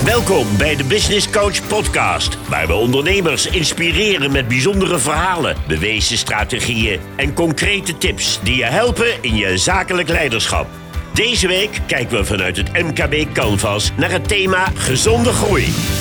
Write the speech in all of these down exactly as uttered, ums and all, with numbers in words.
Welkom bij de Business Coach Podcast, waar we ondernemers inspireren met bijzondere verhalen, bewezen strategieën en concrete tips die je helpen in je zakelijk leiderschap. Deze week kijken we vanuit het M K B Canvas naar het thema gezonde groei.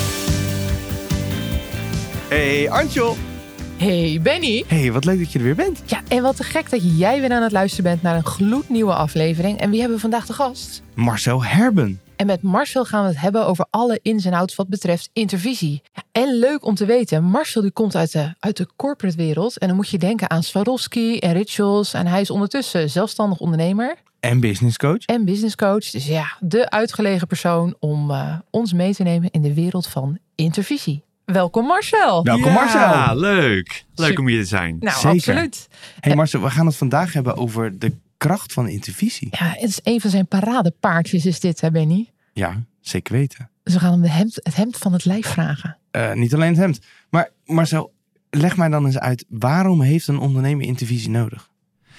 Hey Antjol. Hey Benny. Hey, wat leuk dat je er weer bent. Ja, en wat te gek dat jij weer aan het luisteren bent naar een gloednieuwe aflevering. En wie hebben we vandaag te gast? Marcel Herben. En met Marcel gaan we het hebben over alle ins en outs wat betreft intervisie. Ja, en leuk om te weten, Marcel die komt uit de, uit de corporate wereld. En dan moet je denken aan Swarovski en Rituals. En hij is ondertussen zelfstandig ondernemer. En business coach. En business coach. Dus ja, de uitgelegen persoon om uh, ons mee te nemen in de wereld van intervisie. Welkom Marcel. Welkom ja, Marcel. leuk. Leuk om hier te zijn. Nou, Zeker. absoluut. Hey Marcel, we gaan het vandaag hebben over de kracht van intervisie. Ja, het is een van zijn paradepaardjes is dit, hè Benny? Ja, zeker weten. Dus we gaan hem de hemd, het hemd van het lijf vragen. Uh, niet alleen het hemd. Maar Marcel, leg mij dan eens uit, waarom heeft een ondernemer intervisie nodig?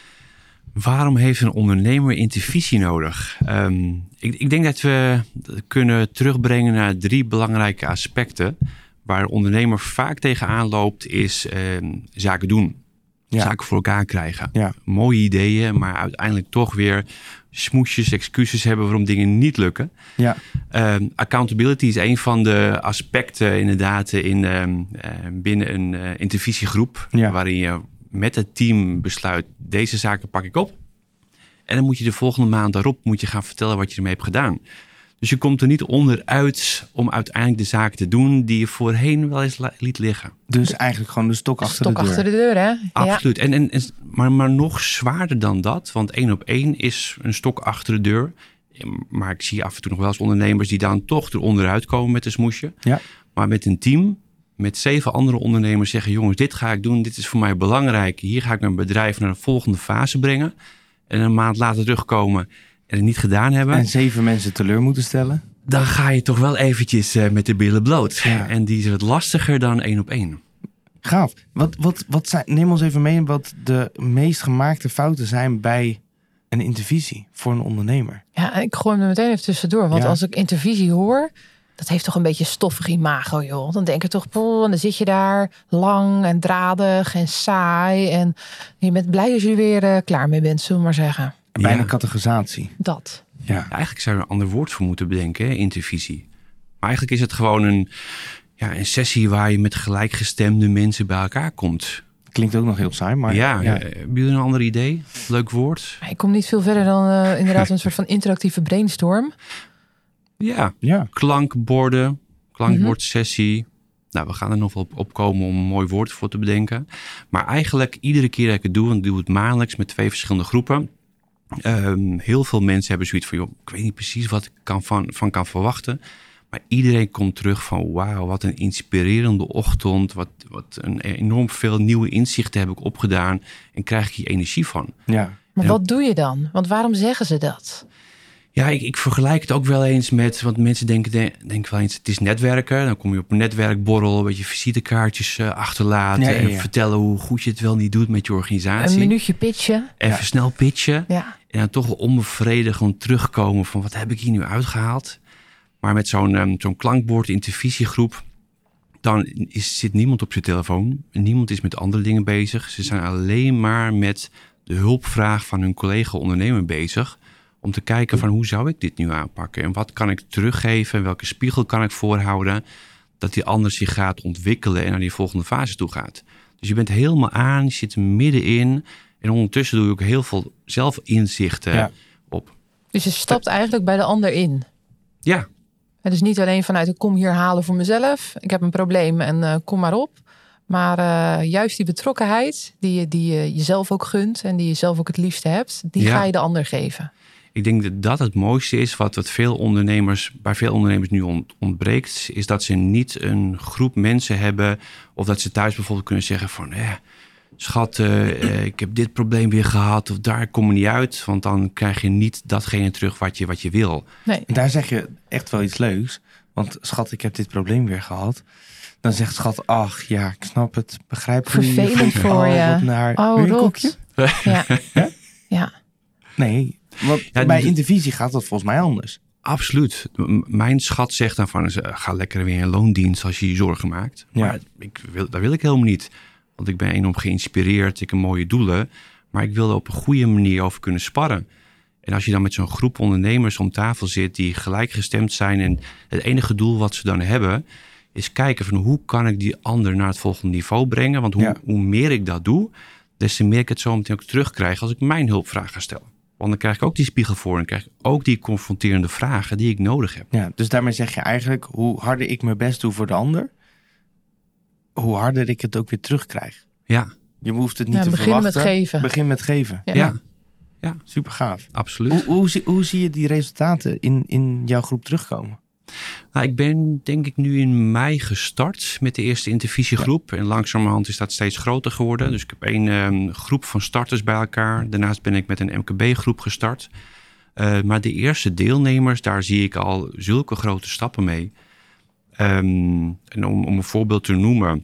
Waarom heeft een ondernemer intervisie nodig? Um, ik, ik denk dat we kunnen terugbrengen naar drie belangrijke aspecten. Waar een ondernemer vaak tegenaan loopt is um, zaken doen. Ja. Zaken voor elkaar krijgen. Ja. Mooie ideeën, maar uiteindelijk toch weer smoesjes, excuses hebben waarom dingen niet lukken. Ja. Um, accountability is een van de aspecten inderdaad in, um, uh, binnen een uh, intervisiegroep. Ja. Waarin je met het team besluit, deze zaken pak ik op. En dan moet je de volgende maand daarop moet je gaan vertellen wat je ermee hebt gedaan. Dus je komt er niet onderuit om uiteindelijk de zaken te doen die je voorheen wel eens liet liggen. Dus eigenlijk gewoon de stok achter stok de deur. achter de deur, hè? Absoluut. Ja. En, en, en, maar, maar nog zwaarder dan dat. Want één op één is een stok achter de deur. Maar ik zie af en toe nog wel eens ondernemers die dan toch eronderuit komen met een smoesje. Ja. Maar met een team, met zeven andere ondernemers zeggen, jongens, dit ga ik doen. Dit is voor mij belangrijk. Hier ga ik mijn bedrijf naar de volgende fase brengen. En een maand later terugkomen en het niet gedaan hebben. En zeven mensen teleur moeten stellen. Dan ga je toch wel eventjes uh, met de billen bloot. Ja. En die is wat lastiger dan één op één. Gaaf. Wat, wat, wat zijn, neem ons even mee in wat de meest gemaakte fouten zijn bij een intervisie voor een ondernemer. Ja, ik gooi hem er meteen even tussendoor. Want Ja. als ik intervisie hoor, dat heeft toch een beetje stoffig imago, joh. Dan denk ik toch, poh, en dan zit je daar lang en dradig en saai. En je bent blij als je er weer uh, klaar mee bent, zullen we maar zeggen. Bijna Ja. categorisatie. Dat. Ja. Ja, eigenlijk zou je een ander woord voor moeten bedenken, hè, intervisie. Maar eigenlijk is het gewoon een, ja, een sessie waar je met gelijkgestemde mensen bij elkaar komt. Klinkt ook nog heel saai, maar... ja, ja. uh, hebben jullie een ander idee? Leuk woord? Ik kom niet veel verder dan uh, inderdaad een soort van interactieve brainstorm. Ja, Ja. klankborden, klankbordsessie. Nou, we gaan er nog wel op, op komen om een mooi woord voor te bedenken. Maar eigenlijk iedere keer dat ik het doe, en ik doe het maandelijks met twee verschillende groepen. Um, heel veel mensen hebben zoiets van, joh, ik weet niet precies wat ik kan van, van kan verwachten. Maar iedereen komt terug van, wauw, wat een inspirerende ochtend. Wat, wat een enorm veel nieuwe inzichten heb ik opgedaan. En krijg ik hier energie van. Ja. Maar Ja. wat doe je dan? Want waarom zeggen ze dat? Ja, ik, ik vergelijk het ook wel eens met, want mensen denken, denken wel eens, het is netwerken. Dan kom je op een netwerkborrel, een beetje visitekaartjes uh, achterlaten. Ja, ja, ja. En vertellen hoe goed je het wel niet doet met je organisatie. Een minuutje pitchen. Even Ja. snel pitchen. Ja. En dan toch wel onbevredigend terugkomen van, wat heb ik hier nu uitgehaald? Maar met zo'n um, zo'n klankbord intervisiegroep, dan is, zit niemand op zijn telefoon. Niemand is met andere dingen bezig. Ze zijn alleen maar met de hulpvraag van hun collega-ondernemer bezig. Om te kijken van, hoe zou ik dit nu aanpakken? En wat kan ik teruggeven? Welke spiegel kan ik voorhouden? Dat die ander zich gaat ontwikkelen en naar die volgende fase toe gaat. Dus je bent helemaal aan, je zit er middenin. En ondertussen doe je ook heel veel zelfinzichten Ja. op. Dus je stapt eigenlijk bij de ander in. Ja, En dus niet alleen vanuit ik kom hier halen voor mezelf. Ik heb een probleem en uh, kom maar op. Maar uh, juist die betrokkenheid die je, die je jezelf ook gunt en die je zelf ook het liefste hebt, die Ja. ga je de ander geven. ik denk dat dat het mooiste is wat, wat veel ondernemers, bij veel ondernemers nu ont, ontbreekt. Is dat ze niet een groep mensen hebben. Of dat ze thuis bijvoorbeeld kunnen zeggen van, eh, schat, uh, ik heb dit probleem weer gehad. Of daar kom je niet uit. Want dan krijg je niet datgene terug wat je, wat je wil. Nee. En daar zeg je echt wel iets leuks. Want schat, ik heb dit probleem weer gehad. Dan zegt schat, ach ja, ik snap het. Begrijp je. Vervelend je voor oh, je. wat naar. Oh, Wil je een rot. koekje? Ja. Ja? Ja. Nee, want Ja, bij de- intervisie gaat dat volgens mij anders. Absoluut. M- mijn schat zegt dan van, ga lekker weer in loondienst als je je zorgen maakt. Ja. Maar ik wil, dat wil ik helemaal niet. Want ik ben enorm geïnspireerd, ik heb mooie doelen. Maar ik wil er op een goede manier over kunnen sparren. En als je dan met zo'n groep ondernemers om tafel zit die gelijkgestemd zijn. En het enige doel wat ze dan hebben, is kijken van hoe kan ik die ander naar het volgende niveau brengen. Want hoe, Ja. hoe meer ik dat doe, des te meer ik het zo meteen ook terugkrijg als ik mijn hulpvraag ga stellen. Want dan krijg ik ook die spiegel voor en dan krijg ik ook die confronterende vragen die ik nodig heb. Ja, dus daarmee zeg je eigenlijk, hoe harder ik mijn best doe voor de ander, hoe harder ik het ook weer terugkrijg. Ja, Je hoeft het niet Ja, te beginnen met verwachten. geven. Begin met geven. Ja. ja, ja, Super gaaf. absoluut. Hoe, hoe, zie, hoe zie je die resultaten in, in jouw groep terugkomen? Nou, ik ben denk ik nu in mei gestart met de eerste intervisiegroep. En langzamerhand is dat steeds groter geworden. Dus ik heb één um, groep van starters bij elkaar. Daarnaast ben ik met een M K B-groep gestart. Uh, maar de eerste deelnemers, daar zie ik al zulke grote stappen mee. Um, en om, om een voorbeeld te noemen.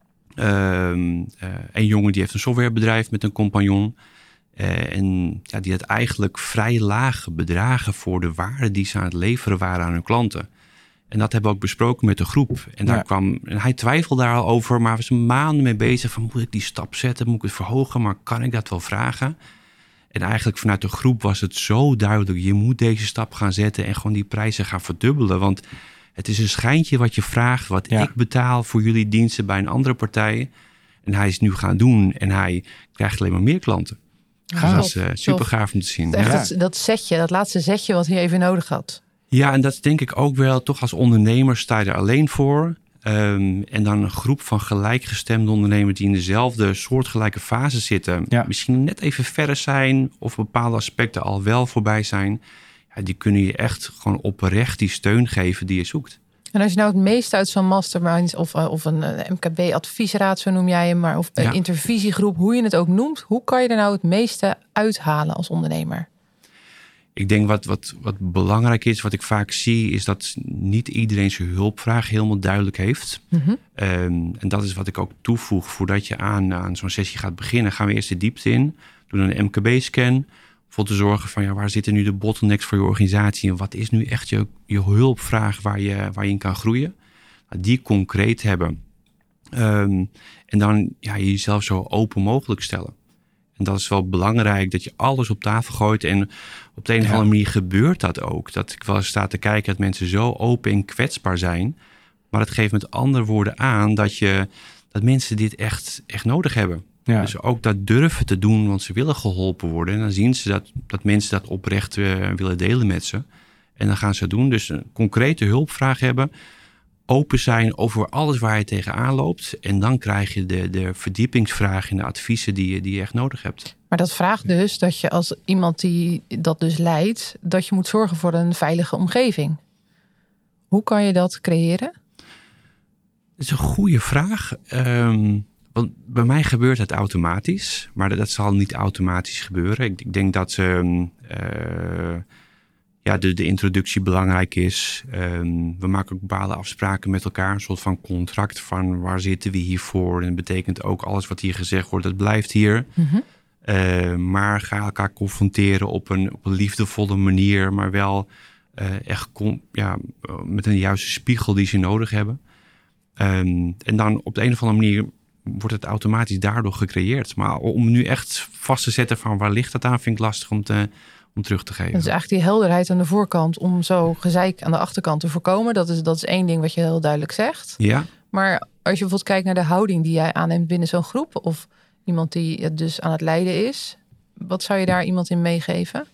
Um, uh, een jongen die heeft een softwarebedrijf met een compagnon. Uh, en ja, die had eigenlijk vrij lage bedragen voor de waarde die ze aan het leveren waren aan hun klanten. En dat hebben we ook besproken met de groep. En, daar Ja. kwam, en hij twijfelde daar al over, maar was een maanden mee bezig van moet ik die stap zetten, moet ik het verhogen, maar kan ik dat wel vragen? En eigenlijk vanuit de groep was het zo duidelijk, je moet deze stap gaan zetten en gewoon die prijzen gaan verdubbelen. Want het is een schijntje wat je vraagt, wat Ja. ik betaal voor jullie diensten bij een andere partij. En hij is het nu gaan doen en hij krijgt alleen maar meer klanten. Gaaf. Dus dat is uh, super gaaf om te zien. Echt Ja. dat, dat setje, dat laatste zetje wat hij even nodig had. Ja, en dat is denk ik ook wel, toch als ondernemer sta je er alleen voor. Um, en dan een groep van gelijkgestemde ondernemers die in dezelfde soortgelijke fase zitten. Ja. Misschien net even verder zijn of bepaalde aspecten al wel voorbij zijn. Ja, die kunnen je echt gewoon oprecht die steun geven die je zoekt. En als je nou het meeste uit zo'n mastermind of, uh, of een uh, M K B-adviesraad, zo noem jij hem, maar of een Ja. intervisiegroep, hoe je het ook noemt, hoe kan je er nou het meeste uithalen als ondernemer? Ik denk wat, wat, wat belangrijk is, wat ik vaak zie, is dat niet iedereen zijn hulpvraag helemaal duidelijk heeft. Mm-hmm. Um, en dat is wat ik ook toevoeg voordat je aan, aan zo'n sessie gaat beginnen. Gaan we eerst de diepte in, doen een M K B-scan, voor te zorgen van ja, waar zitten nu de bottlenecks voor je organisatie en wat is nu echt je, je hulpvraag waar je, waar je in kan groeien. Nou, die concreet hebben. Um, en dan ja, jezelf zo open mogelijk stellen. En dat is wel belangrijk, dat je alles op tafel gooit. En op de een of Ja. andere manier gebeurt dat ook. Dat ik wel eens sta te kijken dat mensen zo open en kwetsbaar zijn. Maar het geeft met andere woorden aan dat, je, dat mensen dit echt, echt nodig hebben. Ja. Dus ook dat durven te doen, want ze willen geholpen worden. En dan zien ze dat, dat mensen dat oprecht uh, willen delen met ze. En dan gaan ze het doen. Dus een concrete hulpvraag hebben. Open zijn over alles waar je tegenaan loopt. En dan krijg je de, de verdiepingsvragen en de adviezen die je, die je echt nodig hebt. Maar dat vraagt dus dat je als iemand die dat dus leidt, dat je moet zorgen voor een veilige omgeving. Hoe kan je dat creëren? Dat is een goede vraag. Um, want bij mij gebeurt het automatisch. Maar dat, dat zal niet automatisch gebeuren. Ik, ik denk dat um, uh, ja, de, de introductie belangrijk is. Um, we maken ook bepaalde afspraken met elkaar. Een soort van contract van waar zitten we hier voor. En dat betekent ook alles wat hier gezegd wordt, dat blijft hier. Mm-hmm. Uh, maar ga elkaar confronteren op een, op een liefdevolle manier. Maar wel uh, echt com- ja, met een juiste spiegel die ze nodig hebben. Um, en dan op de een of andere manier wordt het automatisch daardoor gecreëerd. Maar om nu echt vast te zetten van waar ligt dat aan, vind ik lastig om, te, om terug te geven. Dat is eigenlijk die helderheid aan de voorkant om zo gezeik aan de achterkant te voorkomen. Dat is, dat is één ding wat je heel duidelijk zegt. Ja. Maar als je bijvoorbeeld kijkt naar de houding die jij aanneemt binnen zo'n groep, of iemand die het dus aan het leiden is, wat zou je daar iemand in meegeven?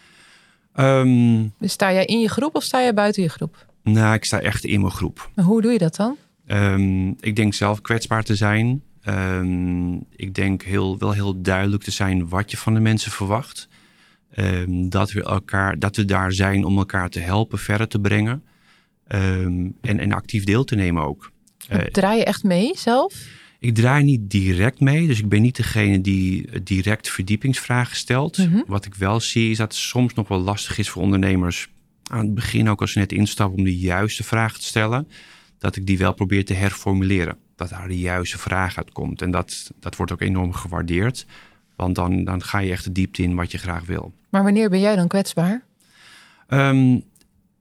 Um, Dus sta jij in je groep of sta jij buiten je groep? Nou, ik sta echt in mijn groep. En hoe doe je dat dan? Um, ik denk zelf kwetsbaar te zijn. Um, ik denk heel, wel heel duidelijk te zijn wat je van de mensen verwacht. Um, dat, we elkaar, dat we daar zijn om elkaar te helpen verder te brengen. Um, en, en actief deel te nemen ook. Uh, Draai je echt mee zelf? Ik draai niet direct mee. Dus ik ben niet degene die direct verdiepingsvragen stelt. Mm-hmm. Wat ik wel zie is dat het soms nog wel lastig is voor ondernemers. Aan het begin ook als ze net instappen om de juiste vragen te stellen. Dat ik die wel probeer te herformuleren. Dat daar de juiste vraag uit komt. En dat, dat wordt ook enorm gewaardeerd. Want dan, dan ga je echt de diepte in wat je graag wil. Maar wanneer ben jij dan kwetsbaar? Um,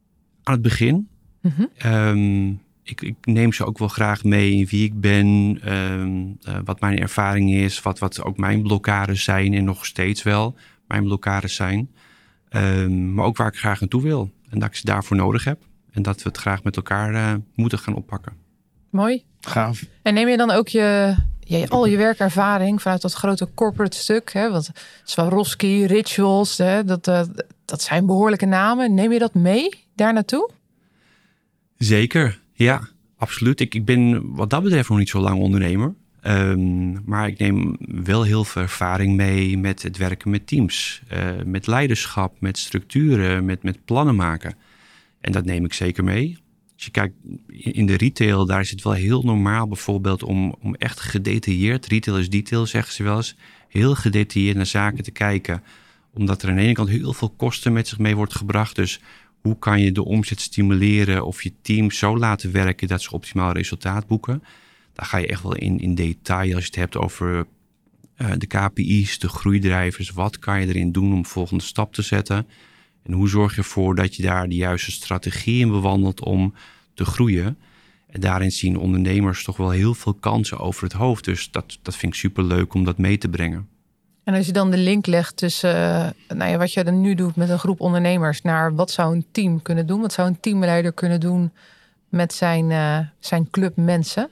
aan het begin. Mm-hmm. Um, ik, ik neem ze ook wel graag mee in wie ik ben, um, uh, wat mijn ervaring is, wat, wat ook mijn blokkades zijn en nog steeds wel mijn blokkades zijn. Um, maar ook waar ik graag naartoe wil en dat ik ze daarvoor nodig heb. En dat we het graag met elkaar uh, moeten gaan oppakken. Mooi. Gaaf. En neem je dan ook je, je, al je werkervaring vanuit dat grote corporate stuk? Hè? Want Swarovski, Rituals, hè? Dat, uh, dat zijn behoorlijke namen. Neem je dat mee daar naartoe? Zeker, ja, absoluut. Ik, ik ben wat dat betreft nog niet zo lang ondernemer. Um, maar ik neem wel heel veel ervaring mee met het werken met teams. Uh, met leiderschap, met structuren, met, met plannen maken. En dat neem ik zeker mee. Als je kijkt in de retail, daar is het wel heel normaal bijvoorbeeld om, om echt gedetailleerd, retail is detail zeggen ze wel eens, heel gedetailleerd naar zaken te kijken. Omdat er aan de ene kant heel veel kosten met zich mee wordt gebracht. Dus hoe kan je de omzet stimuleren of je team zo laten werken dat ze optimaal resultaat boeken? Daar ga je echt wel in, in detail als je het hebt over uh, de K P I's, de groeidrijvers. Wat kan je erin doen om de volgende stap te zetten? En hoe zorg je ervoor dat je daar de juiste strategie in bewandelt om te groeien? En daarin zien ondernemers toch wel heel veel kansen over het hoofd. Dus dat, dat vind ik superleuk om dat mee te brengen. En als je dan de link legt tussen uh, nou ja, wat je dan nu doet met een groep ondernemers naar wat zou een team kunnen doen? Wat zou een teamleider kunnen doen met zijn, uh, zijn club mensen?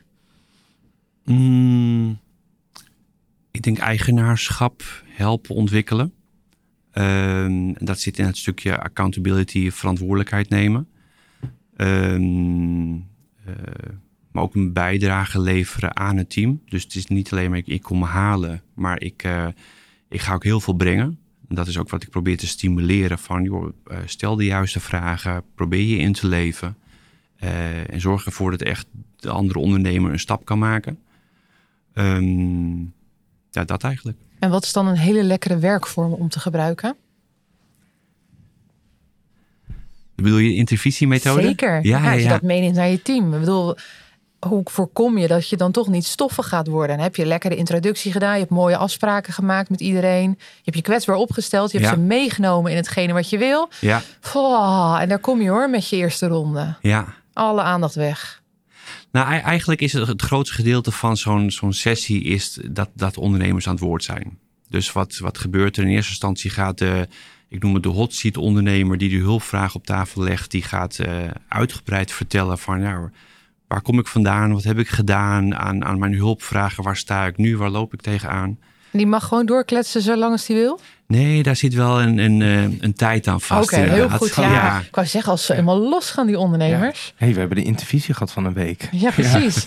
Mm, ik denk eigenaarschap helpen ontwikkelen. Um, dat zit in het stukje accountability, verantwoordelijkheid nemen. Um, uh, maar ook een bijdrage leveren aan het team. Dus het is niet alleen maar ik, ik kom me halen, maar ik, uh, ik ga ook heel veel brengen. En dat is ook wat ik probeer te stimuleren van, joh, uh, stel de juiste vragen, probeer je in te leven. Uh, en zorg ervoor dat echt de andere ondernemer een stap kan maken. Um, ja, dat eigenlijk. En wat is dan een hele lekkere werkvorm om te gebruiken? Bedoel je intervisiemethode? Zeker. Ja, ja, ja, als je ja. dat meeneemt naar je team. Ik bedoel, hoe voorkom je dat je dan toch niet stoffig gaat worden? Dan heb je lekker de introductie gedaan. Je hebt mooie afspraken gemaakt met iedereen. Je hebt je kwetsbaar opgesteld. Je hebt Ja. ze meegenomen in hetgene wat je wil. Ja, Oh, en daar kom je hoor met je eerste ronde. ja. Alle aandacht weg. Nou, e- eigenlijk is het, het grootste gedeelte van zo'n, zo'n sessie is dat, dat ondernemers aan het woord zijn. Dus wat, wat gebeurt er? In eerste instantie gaat de, ik noem het de hot seat ondernemer die de hulpvraag op tafel legt, die gaat uh, uitgebreid vertellen van, nou, waar kom ik vandaan? Wat heb ik gedaan aan, aan mijn hulpvragen? Waar sta ik nu? Waar loop ik tegenaan? Die mag gewoon doorkletsen zolang als die wil? Nee, daar zit wel een, een, een, een tijd aan vast. Oké, heel inderdaad. goed. Ja. Ik wou zeggen, als ze helemaal los gaan, die ondernemers. Ja. Hey, we hebben de intervisie gehad van een week. Ja, precies.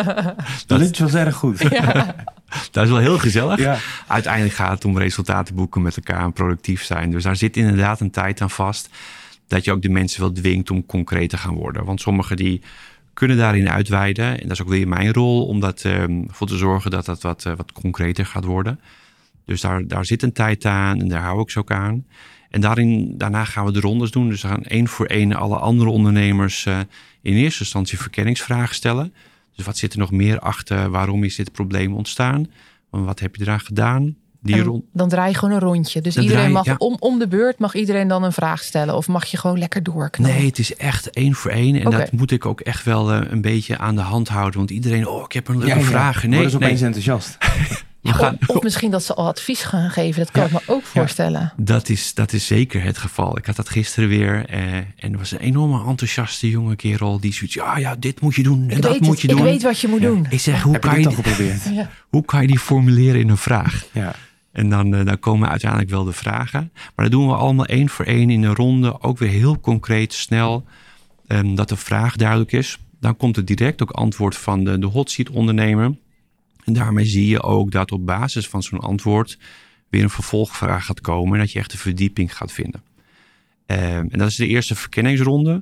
Dat is wel erg goed. Ja. Dat is wel heel gezellig. Ja. Uiteindelijk gaat het om resultaten boeken met elkaar en productief zijn. Dus daar zit inderdaad een tijd aan vast. Dat je ook de mensen wel dwingt om concreet te gaan worden. Want sommigen die kunnen daarin uitweiden. En dat is ook weer mijn rol om dat, um, voor te zorgen dat dat wat, uh, wat concreter gaat worden. Dus daar, daar zit een tijd aan en daar hou ik ze ook aan. En daarin, daarna gaan we de rondes doen. Dus we gaan één voor één alle andere ondernemers uh, in eerste instantie verkenningsvragen stellen. Dus wat zit er nog meer achter? Waarom is dit probleem ontstaan? Wat heb je eraan gedaan? Die rond... Dan draai je gewoon een rondje. Dus Dan iedereen draai je, mag ja. om, om de beurt mag iedereen dan een vraag stellen. Of mag je gewoon lekker doorknallen? Nee, het is echt één voor één. En Oké. dat moet ik ook echt wel uh, een beetje aan de hand houden. Want iedereen, oh, ik heb een leuke Ja, ja. vraag. Nee, Worden ze nee. opeens enthousiast. We gaan, Of, of misschien dat ze al advies gaan geven. Dat kan Ja. ik me ook voorstellen. dat, is, dat is zeker het geval. Ik had dat gisteren weer. Uh, en er was een enorme enthousiaste jonge kerel. Die zoiets, ja, ja, dit moet je doen en Ik dat weet, moet het, je ik doen. weet wat je moet doen. Ik zeg, hoe Heb je kan dit je, al geprobeerd? Ja. hoe kan je die formuleren in een vraag? Ja. En dan, uh, dan komen uiteindelijk wel de vragen. Maar dat doen we allemaal één voor één in een ronde. Ook weer heel concreet, snel. Um, dat de vraag duidelijk is. Dan komt er direct ook antwoord van de, de hot seat ondernemer. En daarmee zie je ook dat op basis van zo'n antwoord weer een vervolgvraag gaat komen. En dat je echt een verdieping gaat vinden. Um, en dat is de eerste verkenningsronde.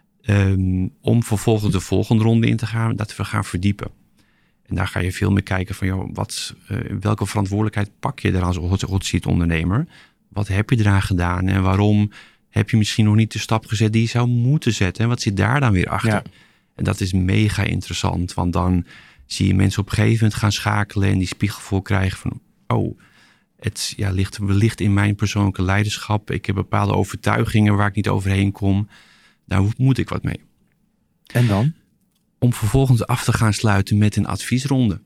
Um, om vervolgens de volgende ronde in te gaan. Dat we gaan verdiepen. En daar ga je veel meer kijken van, joh, wat, uh, welke verantwoordelijkheid pak je er als hot seat ondernemer? Wat heb je eraan gedaan en waarom heb je misschien nog niet de stap gezet die je zou moeten zetten? En wat zit daar dan weer achter? Ja. En dat is mega interessant, want dan zie je mensen op een gegeven moment gaan schakelen en die spiegelvol krijgen van, oh, het ja, ligt wellicht in mijn persoonlijke leiderschap. Ik heb bepaalde overtuigingen waar ik niet overheen kom. Daar moet ik wat mee. En dan? Om vervolgens af te gaan sluiten met een adviesronde.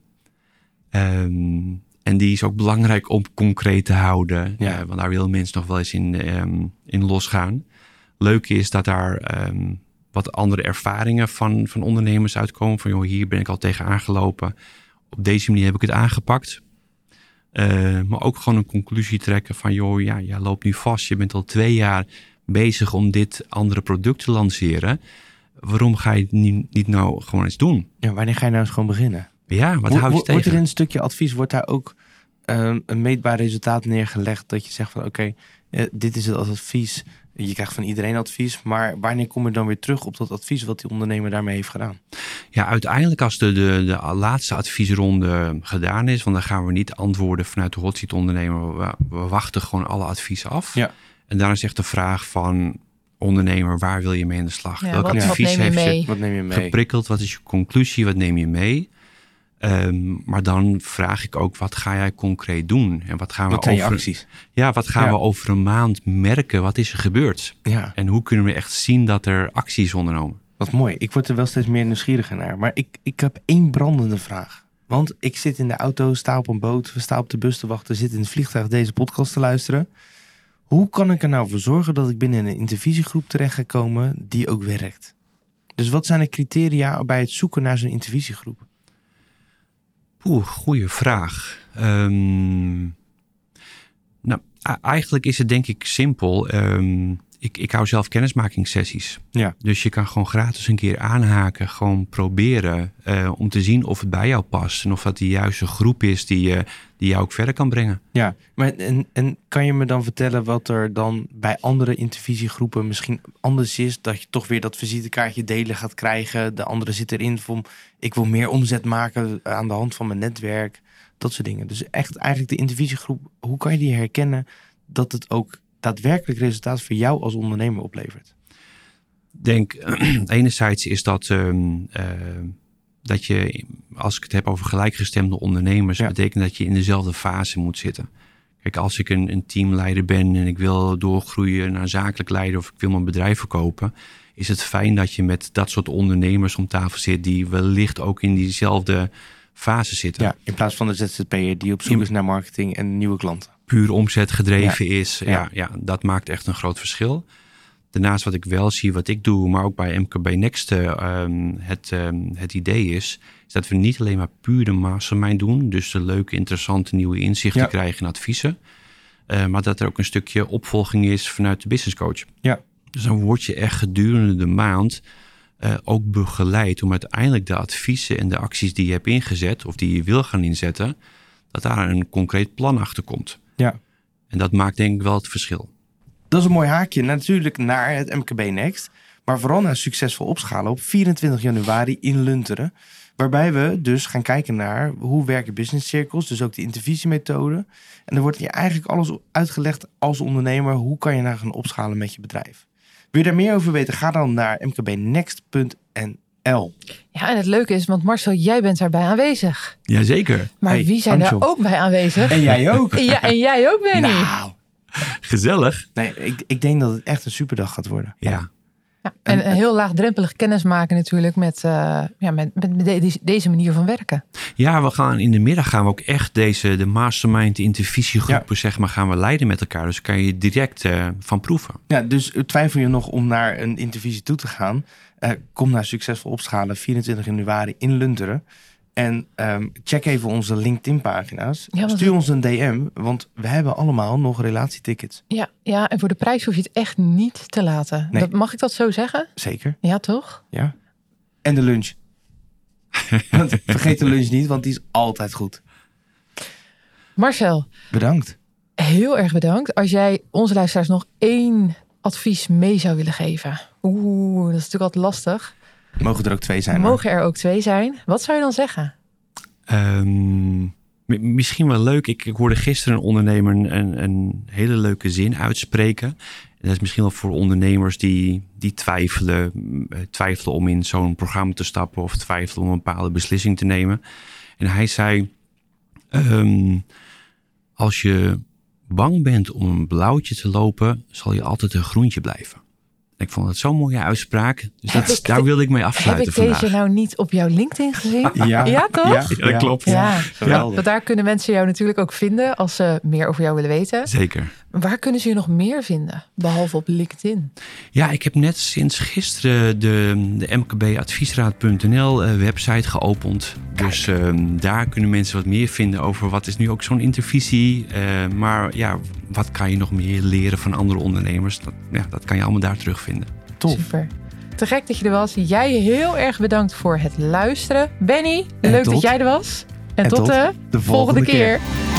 Um, en die is ook belangrijk om concreet te houden. Ja. Uh, want daar willen mensen nog wel eens in, um, in losgaan. Leuk is dat daar um, wat andere ervaringen van, van ondernemers uitkomen. Van joh, hier ben ik al tegen aangelopen. Op deze manier heb ik het aangepakt. Uh, maar ook gewoon een conclusie trekken van joh, ja, jij loopt nu vast. Je bent al twee jaar bezig om dit andere product te lanceren. Waarom ga je het niet, niet nou gewoon eens doen? Ja, wanneer ga je nou eens gewoon beginnen? Ja, wat Wo- hou je wo- tegen? Wordt er in een stukje advies, wordt daar ook um, een meetbaar resultaat neergelegd dat je zegt van oké, okay, uh, dit is het als advies. Je krijgt van iedereen advies, maar wanneer kom je dan weer terug op dat advies wat die ondernemer daarmee heeft gedaan? Ja, uiteindelijk als de, de, de laatste adviesronde gedaan is, want dan gaan we niet antwoorden vanuit de hot seat ondernemer. We, we wachten gewoon alle adviezen af. Ja. En dan is echt de vraag van ondernemer, waar wil je mee aan de slag? Ja, Welk wat- wat advies neem je heeft mee? je Wat neem je mee? geprikkeld? Wat is je conclusie? Wat neem je mee? Um, maar dan vraag ik ook, wat ga jij concreet doen? En wat gaan Wat we zijn je over, acties? Ja, wat gaan Ja. we over een maand merken? Wat is er gebeurd? Ja, En hoe kunnen we echt zien dat er actie is ondernomen? wat mooi. Ik word er wel steeds meer nieuwsgieriger naar. Maar ik, ik heb één brandende vraag. Want ik zit in de auto, sta op een boot, we staan op de bus te wachten, zit in het vliegtuig deze podcast te luisteren. Hoe kan ik er nou voor zorgen dat ik binnen een intervisiegroep terecht ga komen die ook werkt? Dus wat zijn de criteria bij het zoeken naar zo'n intervisiegroep? Oeh, goede vraag. Um, nou, a- eigenlijk is het denk ik simpel. Um, ik, ik hou zelf kennismakingssessies. Ja. Dus je kan gewoon gratis een keer aanhaken. Gewoon proberen uh, om te zien of het bij jou past. En of dat de juiste groep is die, uh, die jou ook verder kan brengen. Ja, maar en, en kan je me dan vertellen wat er dan bij andere intervisiegroepen misschien anders is? Dat je toch weer dat visitekaartje delen gaat krijgen. De andere zit erin van ik wil meer omzet maken aan de hand van mijn netwerk. Dat soort dingen. Dus echt eigenlijk de intervisiegroep, hoe kan je die herkennen dat het ook daadwerkelijk resultaat voor jou als ondernemer oplevert? Ik denk, enerzijds is dat, um, uh, dat je, als ik het heb over gelijkgestemde ondernemers, Ja. betekent dat je in dezelfde fase moet zitten. Kijk, als ik een, een teamleider ben en ik wil doorgroeien naar zakelijk leider of ik wil mijn bedrijf verkopen, is het fijn dat je met dat soort ondernemers om tafel zit die wellicht ook in diezelfde fase zitten. Ja, in plaats van de Z Z P'er die op zoek is naar marketing en nieuwe klanten. Puur omzet gedreven Ja. is. Ja. Ja. Ja, dat maakt echt een groot verschil. Daarnaast wat ik wel zie, wat ik doe, maar ook bij M K B Next um, het, um, het idee is, is dat we niet alleen maar puur de mastermind doen, dus de leuke, interessante nieuwe inzichten Ja. krijgen en adviezen, uh, maar dat er ook een stukje opvolging is vanuit de business coach. Ja. Dus dan word je echt gedurende de maand uh, ook begeleid om uiteindelijk de adviezen en de acties die je hebt ingezet of die je wil gaan inzetten, dat daar een concreet plan achter komt. Ja. En dat maakt denk ik wel het verschil. Dat is een mooi haakje natuurlijk naar het M K B Next. Maar vooral naar succesvol opschalen op vierentwintig januari in Lunteren. Waarbij we dus gaan kijken naar hoe werken business cirkels. Dus ook de intervisiemethode. En er wordt je eigenlijk alles uitgelegd als ondernemer. Hoe kan je nou gaan opschalen met je bedrijf? Wil je daar meer over weten? Ga dan naar m k b next punt n l. Ja, en het leuke is, want Marcel, jij bent daarbij aanwezig. Jazeker. Maar Hey, wie zijn Angel. daar ook bij aanwezig? En jij ook. Ja, en jij ook, Benny. Nou, Gezellig. nee, ik, ik denk dat het echt een superdag gaat worden. Ja. Ja, en een heel laagdrempelig kennis maken natuurlijk met, uh, ja, met, met, met de- deze manier van werken. Ja, we gaan in de middag gaan we ook echt deze, de mastermind, de intervisiegroepen, zeg maar, gaan we leiden met elkaar. Dus kan je direct uh, van proeven. Ja, dus twijfel je nog om naar een intervisie toe te gaan? Uh, kom naar Succesvol Opschalen, vierentwintig januari in Lunteren. En um, check even onze LinkedIn-pagina's. Ja, want Stuur het- ons een D M, want we hebben allemaal nog relatietickets. Ja, ja, en voor de prijs hoef je het echt niet te laten. Nee. Dat, mag ik dat zo zeggen? Zeker, Ja, toch? ja. En de lunch. Want vergeet de lunch niet, want die is altijd goed. Marcel, Bedankt. heel erg bedankt. Als jij onze luisteraars nog één advies mee zou willen geven. Oeh, dat is natuurlijk altijd lastig. Mogen er ook twee zijn. hoor. Mogen er ook twee zijn? Wat zou je dan zeggen? Um, m- misschien wel leuk. Ik, ik hoorde gisteren een ondernemer een, een hele leuke zin uitspreken. En dat is misschien wel voor ondernemers die, die twijfelen, uh, twijfelen om in zo'n programma te stappen of twijfelen om een bepaalde beslissing te nemen. En hij zei, um, als je bang bent om een blauwtje te lopen, zal je altijd een groentje blijven. Ik Ik vond het zo'n mooie uitspraak. Dus dat, ik daar de- wilde ik mee Heb afsluiten ik vandaag. deze nou niet op jouw LinkedIn gezien? Ja, Ja, toch? Ja, Ja, dat klopt. Ja. Geweldig. Want daar kunnen mensen jou natuurlijk ook vinden als ze meer over jou willen weten. Zeker. Waar kunnen ze je nog meer vinden, behalve op LinkedIn? Ja, ik heb net sinds gisteren de, de m k b adviesraad punt n l uh, website geopend. Dus uh, daar kunnen mensen wat meer vinden over wat is nu ook zo'n intervisie. Uh, maar ja, wat kan je nog meer leren van andere ondernemers? Dat, ja, dat kan je allemaal daar terugvinden. Tof. Super. Te gek dat je er was. Jij heel erg bedankt voor het luisteren. Benny, En leuk tot- dat jij er was. En, en tot, tot de, de volgende volgende keer. keer.